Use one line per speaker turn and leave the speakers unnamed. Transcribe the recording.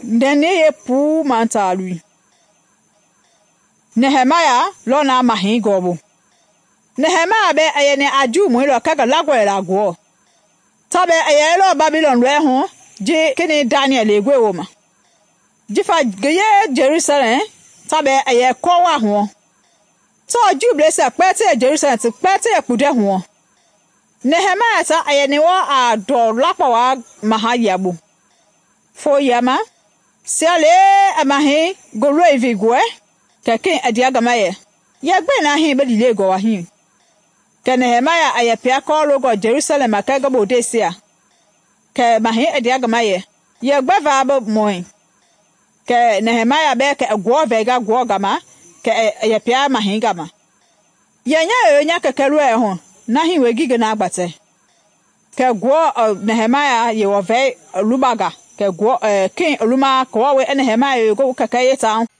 Nene ye pu manta lui. Nehemiah lo na mahin gobo. Nehemiah be ayene aju mu lo kaga lagwe lagwo. Tabe ayelo Babylon we ho je kini Daniel egwe wo ma. Jifa geye Jerusalem tabe aye ko wa ho. So aju blese pete Jerusalem ti pete ekude ho. Nehemiah ta ayene wa ado lapa wa mahayabu. Fo yama siale amahin goro evigwe keke adiagamaye. Yegbe na hin be dile go wa hin. Ke Nehemiah ayepia ko logo Jerusalem akaga bodesia. Ke mahin adiagamaye. Yegbe va bo moin. Ke Nehemiah be ke gwo vega gwo gama ke ayepia mahin gama. Yenya nya kekelu e ho na hin wegige na agbate. Ke gwo Nehemiah ye wo ve lubaga ke gwo king oluma ko we Nehemiah go kakaye town.